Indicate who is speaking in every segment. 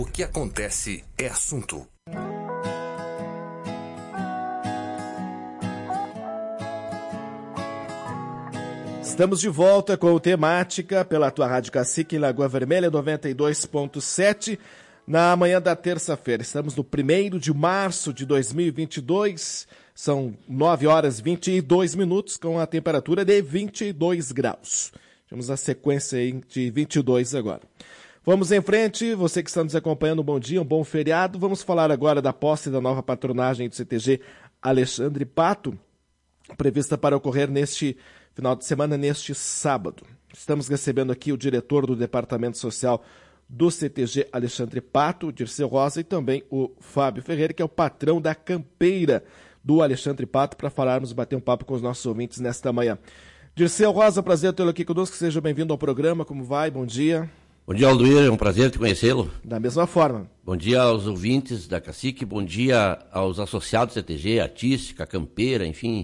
Speaker 1: O que acontece é assunto.
Speaker 2: Estamos de volta com o Temática pela tua Rádio Cacique em Lagoa Vermelha 92.7 na manhã da terça-feira. Estamos no 1º de março de 2022, são 9 horas e 22 minutos com a temperatura de 22 graus. Temos a sequência aí de 22 agora. Vamos em frente, você que está nos acompanhando, um bom dia, um bom feriado. Vamos falar agora da posse da nova patronagem do CTG Alexandre Pato, prevista para ocorrer neste final de semana, neste sábado. Estamos recebendo aqui o diretor do Departamento Social do CTG Alexandre Pato, o Dirceu Rosa, e também o Fábio Ferreira, que é o patrão da campeira do Alexandre Pato, para falarmos, bater um papo com os nossos ouvintes nesta manhã. Dirceu Rosa, prazer tê-lo aqui conosco, seja bem-vindo ao programa, como vai? Bom dia.
Speaker 3: Bom dia, Alduir, é um prazer te conhecê-lo.
Speaker 2: Da mesma forma.
Speaker 3: Bom dia aos ouvintes da Cacique, bom dia aos associados do CTG, Artística, Campeira, enfim,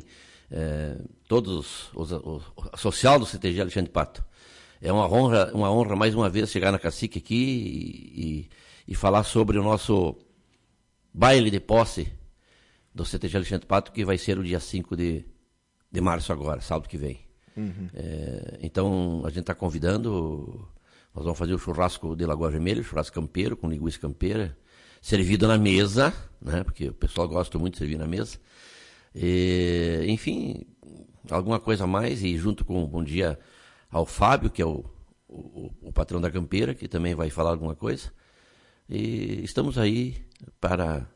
Speaker 3: todos os social do CTG Alexandre Pato. É uma honra mais uma vez chegar na Cacique aqui e falar sobre o nosso baile de posse do CTG Alexandre Pato, que vai ser o dia 5 de março agora, sábado que vem. Uhum. Então, a gente está convidando... Nós vamos fazer o churrasco de Lagoa Vermelha, churrasco campeiro, com linguiça campeira, servido na mesa, né? Porque o pessoal gosta muito de servir na mesa. Enfim, alguma coisa a mais, e junto com bom dia ao Fábio, que é o patrão da campeira, que também vai falar alguma coisa. E estamos aí para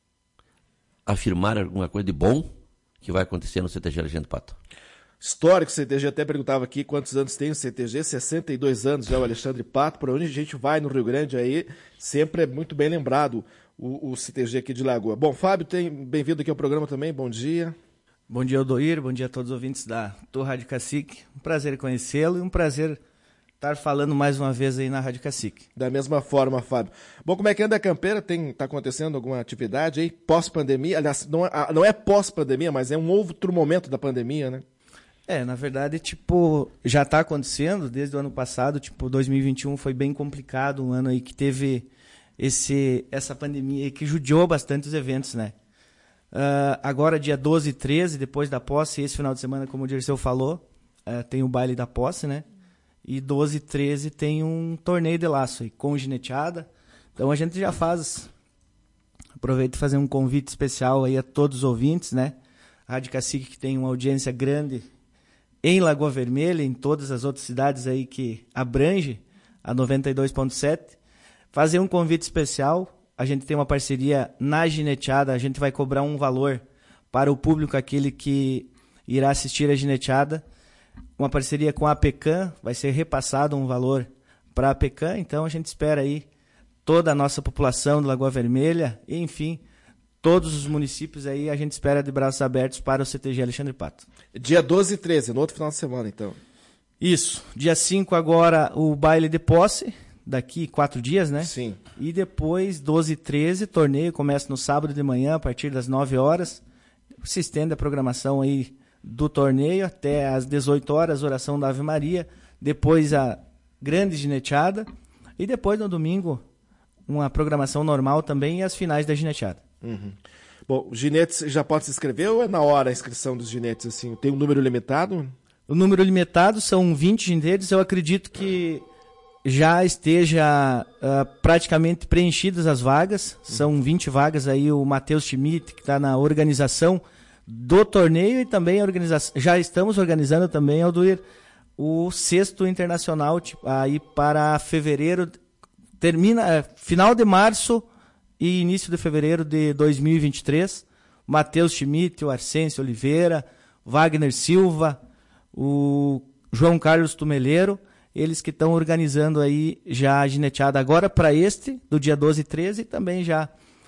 Speaker 3: afirmar alguma coisa de bom que vai acontecer no CTG Alexandre Pato.
Speaker 2: Histórico CTG, até perguntava aqui quantos anos tem o CTG, 62 anos já o Alexandre Pato, por onde a gente vai no Rio Grande aí, sempre é muito bem lembrado o CTG aqui de Lagoa. Bom, Fábio, bem-vindo aqui ao programa também, bom dia.
Speaker 4: Bom dia, Aldoir, bom dia a todos os ouvintes da tua Rádio Cacique, um prazer conhecê-lo e um prazer estar falando mais uma vez aí na Rádio Cacique.
Speaker 2: Da mesma forma, Fábio. Bom, como é que anda a campeira? Está acontecendo alguma atividade aí pós-pandemia? Aliás, não é pós-pandemia, mas é um outro momento da pandemia, né?
Speaker 4: Na verdade, já está acontecendo desde o ano passado, 2021 foi bem complicado, um ano aí que teve essa pandemia que judiou bastante os eventos, né? Agora, dia 12 e 13, depois da posse, esse final de semana, como o Dirceu falou, tem o baile da posse, né? E 12 e 13 tem um torneio de laço aí, com gineteada. Então a gente já aproveita e fazer um convite especial aí a todos os ouvintes, né? A Rádio Cacique, que tem uma audiência grande em Lagoa Vermelha, em todas as outras cidades aí que abrange a 92.7, fazer um convite especial. A gente tem uma parceria na gineteada, a gente vai cobrar um valor para o público, aquele que irá assistir a gineteada, uma parceria com a APECAM, vai ser repassado um valor para a APECAM, então a gente espera aí toda a nossa população de Lagoa Vermelha, e, enfim, todos os municípios aí, a gente espera de braços abertos para o CTG Alexandre Pato.
Speaker 2: Dia 12 e 13, no outro final de semana, então.
Speaker 4: Isso. Dia 5 agora o baile de posse, daqui 4 dias, né?
Speaker 2: Sim.
Speaker 4: E depois, 12 e 13, torneio começa no sábado de manhã, a partir das 9 horas. Se estende a programação aí do torneio até às 18 horas, oração da Ave Maria. Depois a grande gineteada. E depois, no domingo, uma programação normal também e as finais da gineteada.
Speaker 2: Uhum. Bom, os ginetes já pode se inscrever ou é na hora a inscrição dos ginetes? Assim? Tem um número limitado?
Speaker 4: O número limitado são 20 ginetes. Eu acredito que já esteja praticamente preenchidas as vagas. São 20 vagas aí. O Matheus Schmidt, que está na organização do torneio, e também já estamos organizando também, Alduir, o sexto internacional aí para fevereiro. Termina final de março e início de fevereiro de 2023, Matheus Schmidt, o Arcêncio Oliveira, Wagner Silva, o João Carlos Tumeleiro, eles que estão organizando aí já a gineteada agora para do dia 12 e 13, e também já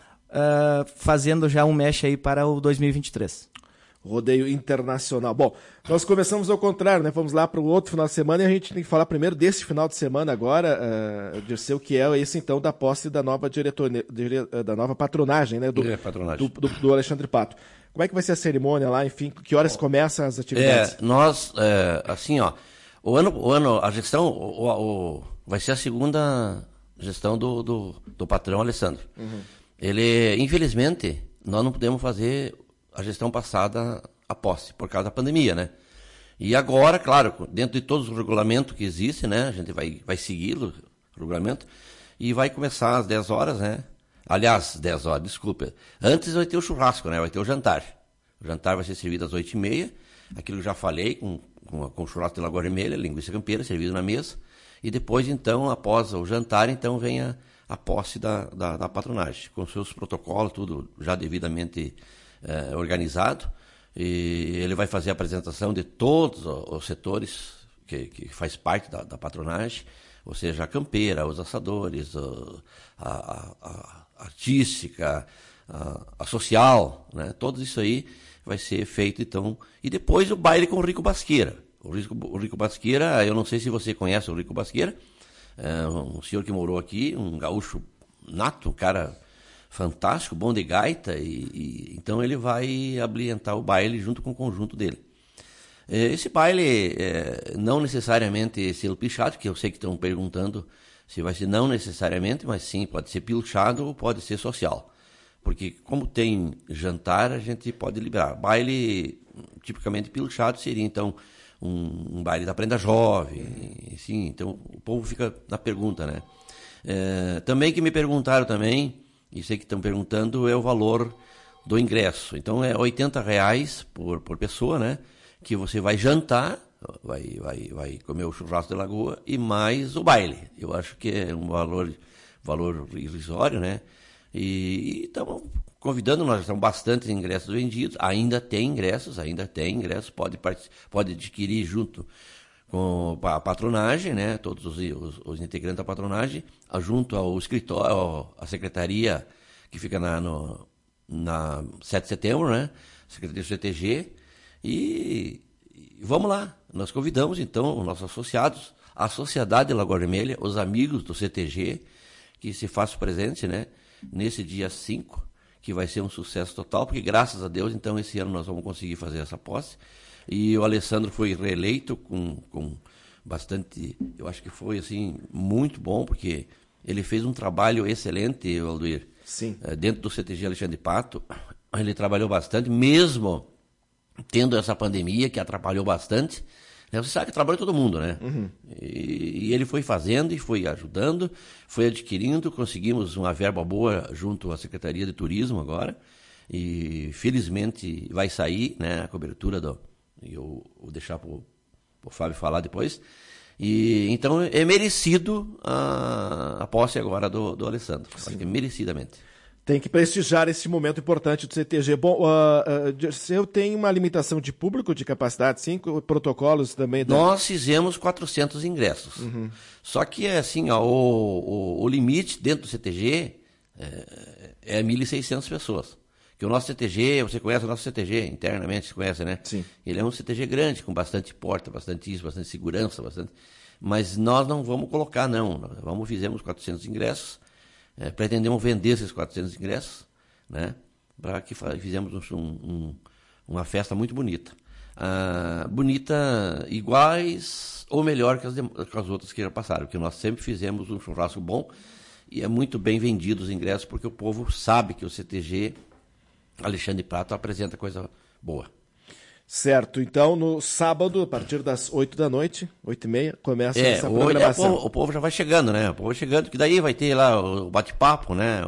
Speaker 4: fazendo já um mesh aí para o 2023.
Speaker 2: Rodeio internacional. Bom, nós começamos ao contrário, né? Vamos lá para o outro final de semana e a gente tem que falar primeiro desse final de semana agora, Dirceu, que é esse então da posse da nova da nova patronagem, né? Do Alexandre Pato. Como é que vai ser a cerimônia lá? Enfim, que horas começam as atividades?
Speaker 3: Assim, ó, o ano, a gestão vai ser a segunda gestão do patrão Alessandro. Ele, infelizmente, nós não podemos fazer a gestão passada a posse, por causa da pandemia, né? E agora, claro, dentro de todos os regulamentos que existem, né? A gente vai seguir o regulamento e vai começar às 10 horas, né? Aliás, 10 horas, desculpa. Antes vai ter o churrasco, né? Vai ter o jantar. O jantar vai ser servido às 8h30. Aquilo que eu já falei, com o churrasco de Lagoa Vermelha, linguiça campeira, servido na mesa. E depois, então, após o jantar, então, vem a posse da patronagem, com seus protocolos, tudo já devidamente organizado. E ele vai fazer a apresentação de todos os setores que faz parte da patronagem, ou seja, a campeira, os assadores, a artística, a social, né? Tudo isso aí vai ser feito, então. E depois o baile com o Rico Basqueira. O Rico Basqueira, eu não sei se você conhece o Rico Basqueira, é um senhor que morou aqui, um gaúcho nato, um cara fantástico, bom de gaita, e então ele vai ambientar o baile junto com o conjunto dele. Esse baile, não necessariamente estilo pichado, que eu sei que estão perguntando se vai ser não necessariamente, mas sim, pode ser pilchado ou pode ser social. Porque como tem jantar, a gente pode liberar. Baile tipicamente pilchado seria, então, um baile da prenda jovem, sim, então o povo fica na pergunta, né? Também que me perguntaram também, e sei que estão perguntando, é o valor do ingresso. Então é R$80 por pessoa, né? Que você vai jantar, vai comer o churrasco de lagoa e mais o baile. Eu acho que é um valor irrisório, né? E estamos convidando, nós já estamos bastante ingressos vendidos, ainda tem ingressos, pode adquirir junto com a patronagem, né? Todos os integrantes da patronagem, junto ao escritório, a secretaria que fica na 7 de setembro, né? Secretaria do CTG, e vamos lá, nós convidamos então os nossos associados, a Sociedade de Lagoa Vermelha, os amigos do CTG, que se façam presente, né? Nesse dia 5, que vai ser um sucesso total, porque graças a Deus, então, esse ano nós vamos conseguir fazer essa posse. E o Alessandro foi reeleito com bastante, eu acho que foi, assim, muito bom, porque ele fez um trabalho excelente, Alduir.
Speaker 2: Sim.
Speaker 3: Dentro do CTG Alexandre Pato, ele trabalhou bastante, mesmo tendo essa pandemia que atrapalhou bastante. Você sabe que trabalha todo mundo, né? Uhum. E ele foi fazendo e foi ajudando, foi adquirindo, conseguimos uma verba boa junto à Secretaria de Turismo agora, e felizmente vai sair, né, a cobertura eu vou deixar para o Fábio falar depois. E então é merecido a posse agora do Alessandro, acho que merecidamente.
Speaker 2: Tem que prestigiar esse momento importante do CTG. Bom, se eu tenho uma limitação de público, de capacidade, sim, protocolos também...
Speaker 3: Nós fizemos 400 ingressos. Uhum. Só que, assim, o limite dentro do CTG é 1.600 pessoas. Que o nosso CTG, você conhece o nosso CTG internamente, você conhece, né?
Speaker 2: Sim.
Speaker 3: Ele é um CTG grande, com bastante porta, bastante segurança, mas nós não vamos colocar, não. Fizemos 400 ingressos. Pretendemos vender esses 400 ingressos, né, para que fizemos uma festa muito bonita. Bonita, iguais ou melhor que as outras que já passaram, porque nós sempre fizemos um churrasco bom e é muito bem vendido os ingressos, porque o povo sabe que o CTG Alexandre Pato apresenta coisa boa.
Speaker 2: Certo, então no sábado, a partir das 8 da noite, 8h30, começa essa programação.
Speaker 3: O povo já vai chegando, né? O povo chegando, que daí vai ter lá o bate-papo, né?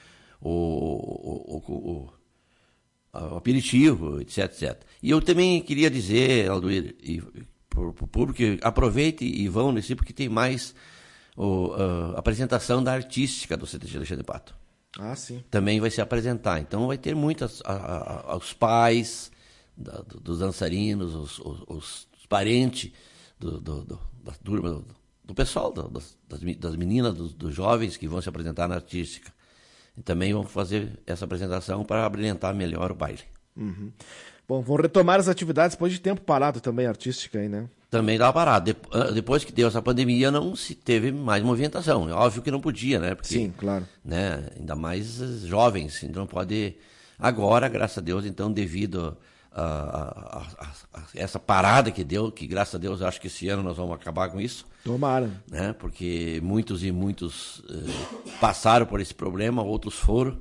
Speaker 3: O aperitivo, etc. E eu também queria dizer, Alduir, para o público, que aproveite e vão nesse, porque tem mais a apresentação da artística do CTG Alexandre Pato.
Speaker 2: Ah, sim.
Speaker 3: Também vai se apresentar. Então vai ter muitas, os pais dos dançarinos, os parentes da turma, do pessoal, das meninas, dos jovens que vão se apresentar na artística. E também vão fazer essa apresentação para brilhantar melhor o baile.
Speaker 2: Uhum. Bom, vão retomar as atividades depois de tempo parado também, artística aí, né?
Speaker 3: Também dava parado. Depois que deu essa pandemia, não se teve mais movimentação. Óbvio que não podia, né? Porque,
Speaker 2: sim, claro.
Speaker 3: Né, ainda mais jovens, então pode... Agora, graças a Deus, então, devido essa parada que deu, que graças a Deus acho que esse ano nós vamos acabar com isso.
Speaker 2: Tomara.
Speaker 3: Né? Porque muitos passaram por esse problema, outros foram,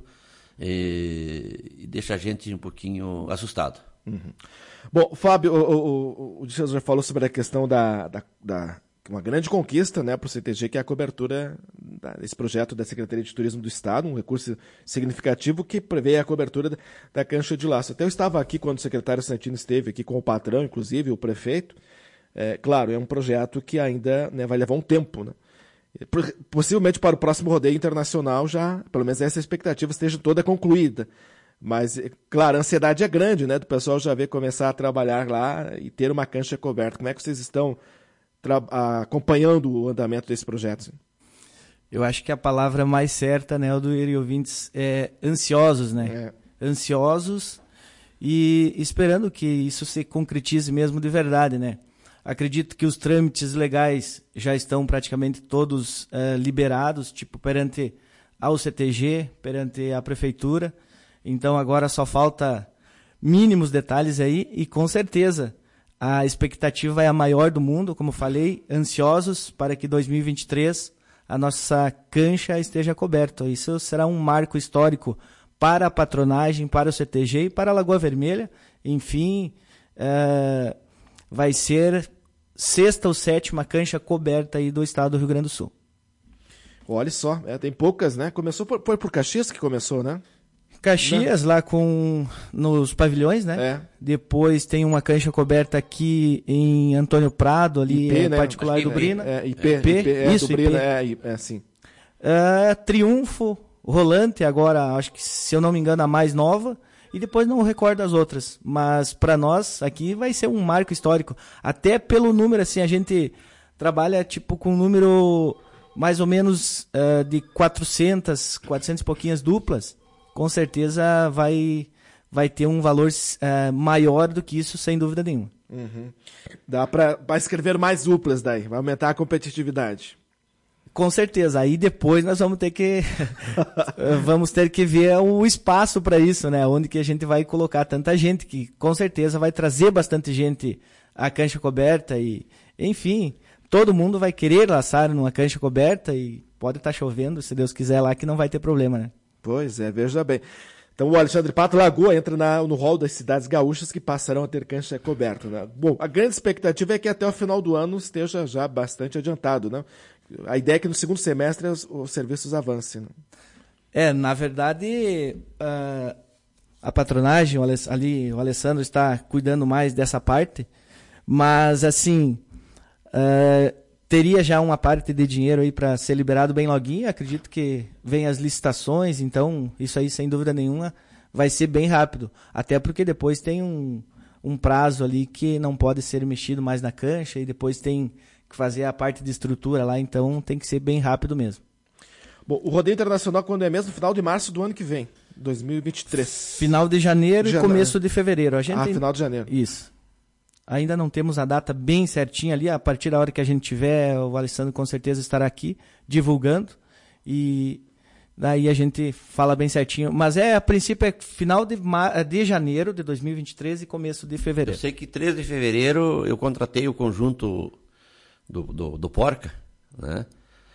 Speaker 3: e deixa a gente um pouquinho assustado.
Speaker 2: Uhum. Bom, Fábio, o Dicas já falou sobre a questão da uma grande conquista, né, para o CTG, que é a cobertura desse projeto da Secretaria de Turismo do Estado, um recurso significativo que prevê a cobertura da cancha de laço. Até eu estava aqui quando o secretário Santino esteve aqui com o patrão, inclusive, o prefeito. Claro, é um projeto que ainda, né, vai levar um tempo, né? Possivelmente para o próximo rodeio internacional já, pelo menos essa expectativa esteja toda concluída. Mas, claro, a ansiedade é grande, né, do pessoal já ver começar a trabalhar lá e ter uma cancha coberta. Como é que vocês estão acompanhando o andamento desse projeto?
Speaker 4: Eu acho que a palavra mais certa, né, do e ouvintes, é ansiosos, né? Ansiosos e esperando que isso se concretize mesmo de verdade, né? Acredito que os trâmites legais já estão praticamente todos liberados, tipo perante ao CTG, perante a prefeitura. Então agora só falta mínimos detalhes aí e com certeza a expectativa é a maior do mundo, como falei, ansiosos para que 2023 a nossa cancha esteja coberta. Isso será um marco histórico para a patronagem, para o CTG e para a Lagoa Vermelha. Enfim, vai ser 6ª ou 7ª cancha coberta aí do estado do Rio Grande do Sul.
Speaker 2: Olha só, tem poucas, né? Foi por Caxias que começou, né?
Speaker 4: Caxias, lá nos pavilhões, né? Depois tem uma cancha coberta aqui em Antônio Prado, ali,
Speaker 2: IP, né?
Speaker 4: particular do Brina.
Speaker 2: IP,
Speaker 4: isso,
Speaker 2: do Brina, sim.
Speaker 4: Triunfo, Rolante, agora, acho que, se eu não me engano, a mais nova. E depois não recordo as outras. Mas para nós, aqui vai ser um marco histórico. Até pelo número, assim, a gente trabalha tipo com um número mais ou menos de 400 e pouquinhas duplas. Com certeza vai ter um valor maior do que isso, sem dúvida nenhuma.
Speaker 2: Uhum. Dá para escrever mais duplas daí, vai aumentar a competitividade.
Speaker 4: Com certeza, aí depois nós vamos ter que ver o espaço para isso, né? Onde que a gente vai colocar tanta gente, que com certeza vai trazer bastante gente à cancha coberta e, enfim, todo mundo vai querer laçar numa cancha coberta e pode estar chovendo, se Deus quiser lá, que não vai ter problema, né?
Speaker 2: Pois é, veja bem. Então o Alexandre Pato Lagoa entra no rol das cidades gaúchas que passarão a ter cancha coberta, né? Bom, a grande expectativa é que até o final do ano esteja já bastante adiantado, né? A ideia é que no segundo semestre os serviços avancem, né?
Speaker 4: Na verdade, a patronagem, o Alessandro está cuidando mais dessa parte, mas assim, teria já uma parte de dinheiro aí para ser liberado bem loguinho. Acredito que vem as licitações, então isso aí sem dúvida nenhuma vai ser bem rápido. Até porque depois tem um prazo ali que não pode ser mexido mais na cancha e depois tem que fazer a parte de estrutura lá, então tem que ser bem rápido mesmo.
Speaker 2: Bom, o rodeio internacional quando é mesmo? Final de março do ano que vem, 2023.
Speaker 4: Final de janeiro e começo de fevereiro.
Speaker 2: Final de janeiro.
Speaker 4: Isso. Ainda não temos a data bem certinha ali, a partir da hora que a gente tiver, o Alessandro com certeza estará aqui divulgando e daí a gente fala bem certinho. Mas a princípio é final de janeiro de 2023 e começo de fevereiro.
Speaker 3: Eu sei que 13 de fevereiro eu contratei o conjunto do Porca, né?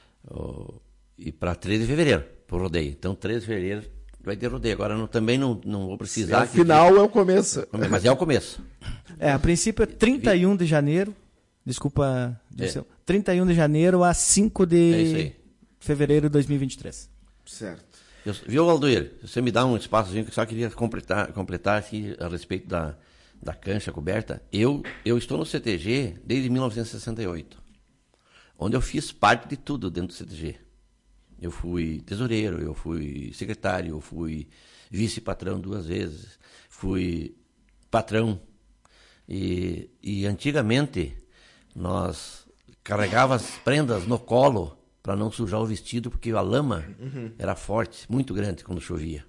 Speaker 3: E para 13 de fevereiro, pro rodeio. Então 13 de fevereiro vai ter rodeio. Agora também não vou precisar.
Speaker 2: O final é o começo.
Speaker 3: Mas é o começo.
Speaker 4: A princípio é 31 de janeiro. Desculpa, 31 de janeiro a 5 de fevereiro de 2023.
Speaker 2: Certo.
Speaker 3: Viu, Aldoir? Você me dá um espaçozinho que eu só queria completar aqui a respeito da cancha coberta. Eu estou no CTG desde 1968, onde eu fiz parte de tudo dentro do CTG. Eu fui tesoureiro, eu fui secretário, eu fui vice-patrão 2 vezes, fui patrão. E antigamente nós carregávamos as prendas no colo para não sujar o vestido, porque a lama era forte, muito grande quando chovia.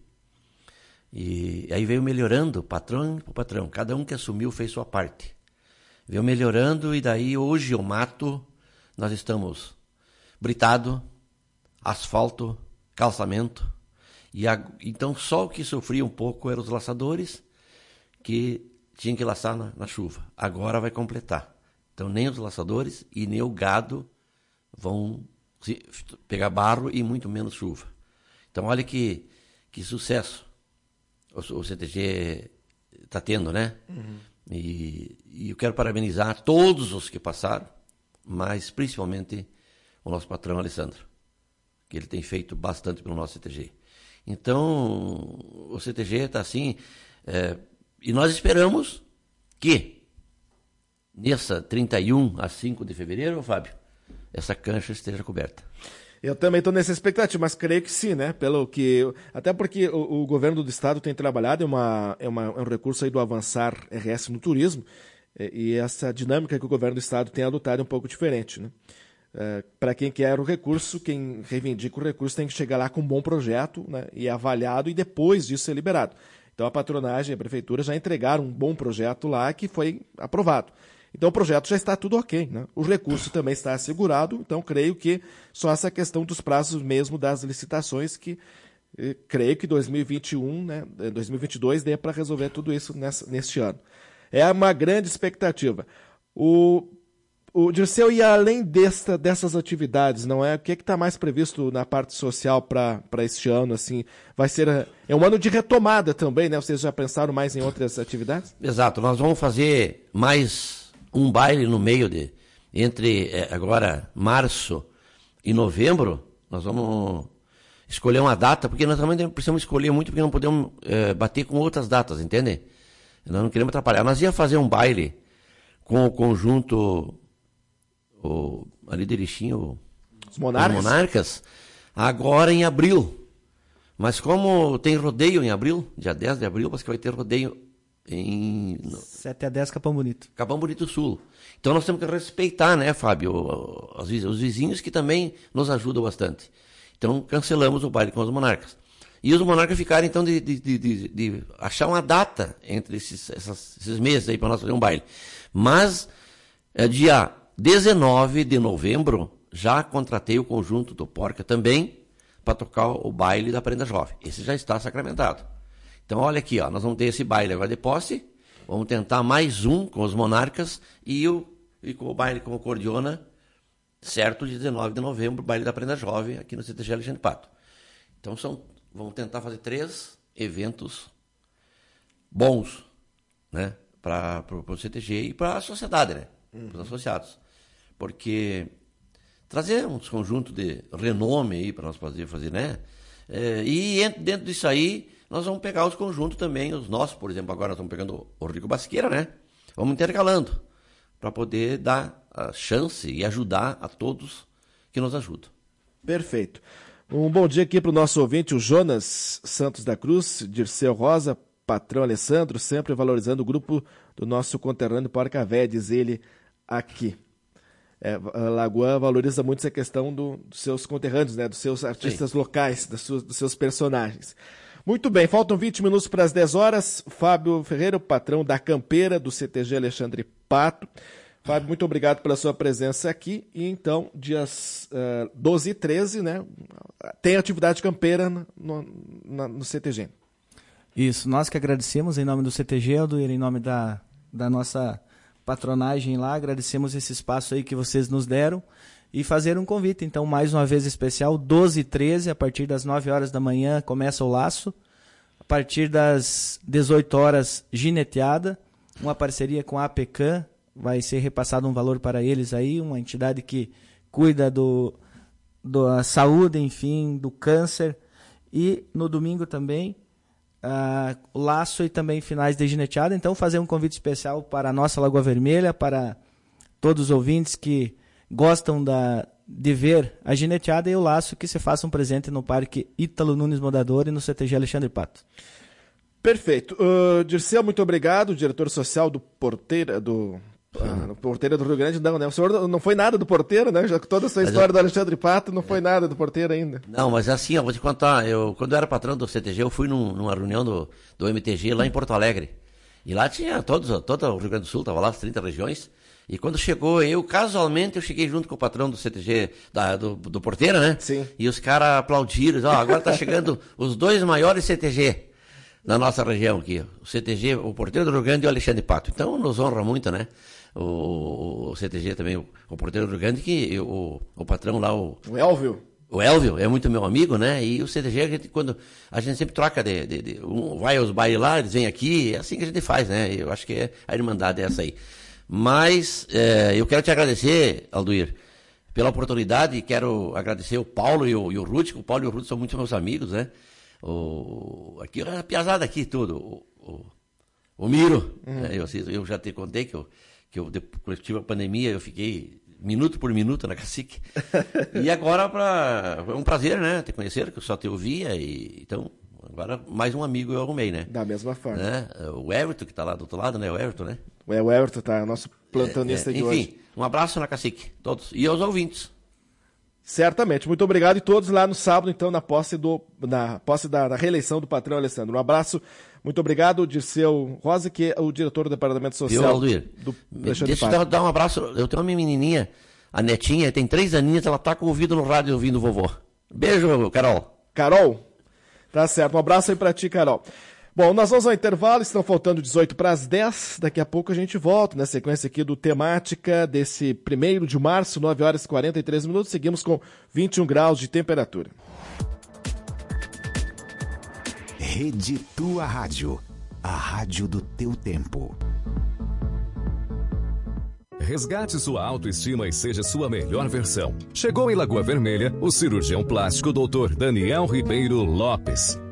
Speaker 3: E aí veio melhorando, patrão por patrão, cada um que assumiu fez sua parte. Veio melhorando e daí hoje o mato, nós estamos britado, asfalto, calçamento. Então só o que sofria um pouco eram os laçadores, que tinha que laçar na chuva. Agora vai completar. Então nem os laçadores e nem o gado vão pegar barro e muito menos chuva. Então olha que sucesso o CTG está tendo, né? Uhum. E eu quero parabenizar todos os que passaram, mas principalmente o nosso patrão Alessandro, que ele tem feito bastante pelo nosso CTG. Então o CTG está assim, e nós esperamos que nessa 31 a 5 de fevereiro, Fábio, essa cancha esteja coberta.
Speaker 2: Eu também estou nessa expectativa, mas creio que sim, né? Até porque o governo do estado tem trabalhado, é um recurso aí do Avançar RS no turismo, e essa dinâmica que o governo do estado tem adotado é um pouco diferente, né? Para quem quer o recurso, quem reivindica o recurso tem que chegar lá com um bom projeto, né? E avaliado, e depois disso ser liberado. Então a patronagem e a prefeitura já entregaram um bom projeto lá que foi aprovado. Então o projeto já está tudo ok, né? O recurso também está assegurado, então creio que só essa questão dos prazos mesmo das licitações que creio que 2021, né, 2022 dê para resolver tudo isso neste ano. É uma grande expectativa. O Dirceu, e além dessas atividades, não é? O que está mais previsto na parte social para este ano? Assim, vai ser um ano de retomada também, né? Vocês já pensaram mais em outras atividades?
Speaker 3: Exato, nós vamos fazer mais um baile no meio entre agora março e novembro. Nós vamos escolher uma data, porque nós também precisamos escolher muito, porque não podemos bater com outras datas, entende? Nós não queremos atrapalhar. Nós íamos fazer um baile com o conjunto ali de Erechim,
Speaker 2: os Monarcas,
Speaker 3: agora em abril. Mas como tem rodeio em abril, dia 10 de abril, parece que vai ter rodeio em
Speaker 4: 7 a 10 Capão Bonito.
Speaker 3: Capão Bonito Sul. Então nós temos que respeitar, né, Fábio, os vizinhos que também nos ajudam bastante. Então cancelamos o baile com os Monarcas. E os Monarcas ficaram então de achar uma data entre esses meses aí para nós fazer um baile. Mas dia 19 de novembro já contratei o conjunto do Porca também para tocar o baile da Prenda Jovem. Esse já está sacramentado. Então olha aqui, ó, nós vamos ter esse baile agora de posse, vamos tentar mais um com os Monarcas e com o baile com o Cordiona, certo, de 19 de novembro, baile da Prenda Jovem aqui no CTG Alexandre Pato. Então vamos tentar fazer 3 eventos bons, né, para o CTG e para a sociedade, né, para os associados. Porque trazer uns conjuntos de renome aí para nós fazer, né, e dentro disso aí nós vamos pegar os conjuntos também, os nossos, por exemplo, agora nós estamos pegando o Rodrigo Basqueira, né? Vamos intercalando, para poder dar a chance e ajudar a todos que nos ajudam.
Speaker 2: Perfeito. Um bom dia aqui para o nosso ouvinte, o Jonas Santos da Cruz, Dirceu Rosa, patrão Alessandro, sempre valorizando o grupo do nosso conterrâneo Porca Véia, diz ele aqui. A Lagoa valoriza muito essa questão dos seus conterrâneos, né? Dos seus artistas locais, dos seus personagens. Muito bem, faltam 20 minutos para as 10 horas. Fábio Ferreira, o patrão da campeira do CTG Alexandre Pato. Fábio, muito obrigado pela sua presença aqui. E então, dias 12 e 13, né, tem atividade campeira no CTG.
Speaker 4: Isso, nós que agradecemos em nome do CTG, Aldoir, em nome da nossa patronagem lá, agradecemos esse espaço aí que vocês nos deram. E fazer um convite, então, mais uma vez especial, 12 e 13, a partir das 9 horas da manhã começa o laço, a partir das 18 horas gineteada, uma parceria com a APECAM, vai ser repassado um valor para eles aí, uma entidade que cuida da saúde, enfim, do câncer, e no domingo também, o laço e também finais de gineteada, então fazer um convite especial para a nossa Lagoa Vermelha, para todos os ouvintes que gostam de ver a gineteada e o laço, que se faça um presente no Parque Ítalo Nunes Modador e no CTG Alexandre Pato.
Speaker 2: Perfeito. Dirceu, muito obrigado, diretor social do Porteira do Rio Grande. Não, né? O senhor não foi nada do Porteira, né? Já toda essa história do Alexandre Pato não foi nada do Porteira ainda.
Speaker 3: Não, mas assim, eu vou te contar, quando eu era patrão do CTG, eu fui numa reunião do MTG lá em Porto Alegre. E lá tinha todo o Rio Grande do Sul, estava lá as 30 regiões. E quando chegou, casualmente, eu cheguei junto com o patrão do CTG, do Porteira, né?
Speaker 2: Sim.
Speaker 3: E os caras aplaudiram, agora tá chegando os 2 maiores CTG. na nossa região aqui. O CTG, o Porteiro do Rio Grande e o Alexandre Pato. Então nos honra muito, né? O CTG também, o Porteiro do Rio Grande, que o patrão lá, o
Speaker 2: Elvio.
Speaker 3: O Elvio é muito meu amigo, né? E o CTG, quando a gente sempre troca vai aos bailes lá, eles vêm aqui, é assim que a gente faz, né? Eu acho que a irmandade é essa aí. Mas eu quero te agradecer, Alduir, pela oportunidade, e quero agradecer o Paulo e o Ruth, que o Paulo e o Ruth são muito meus amigos, né? Aqui, a piazada aqui, tudo. O Miro, né? Eu já te contei que eu depois tive a pandemia, eu fiquei minuto por minuto na Cacique. E agora foi um prazer, né? Te conhecer, que eu só te ouvia. Então, agora mais um amigo eu arrumei, né?
Speaker 2: Da mesma forma.
Speaker 3: Né? O Everton, que tá lá do outro lado, né? O Everton, né?
Speaker 2: O Everton tá, nosso plantonista de hoje.
Speaker 3: Enfim, um abraço na Cacique, todos. E aos ouvintes.
Speaker 2: Certamente. Muito obrigado, e todos lá no sábado, então, na posse da reeleição do patrão Alessandro. Um abraço. Muito obrigado, Dirceu Rosa, que é o diretor do Departamento Social do Alexandre Pato.
Speaker 3: Deixa eu dar um abraço. Eu tenho uma menininha, a netinha, tem 3 aninhos, ela tá com o ouvido no rádio ouvindo o vovô. Beijo, Carol.
Speaker 2: Carol? Tá certo. Um abraço aí pra ti, Carol. Bom, nós vamos ao intervalo, estão faltando 18 para as 10. Daqui a pouco a gente volta na sequência aqui do Temática desse 1º de março, 9 horas e 43 minutos. Seguimos com 21 graus de temperatura.
Speaker 5: Rede Tua Rádio, a rádio do teu tempo.
Speaker 6: Resgate sua autoestima e seja sua melhor versão. Chegou em Lagoa Vermelha o cirurgião plástico Dr. Daniel Ribeiro Lopes.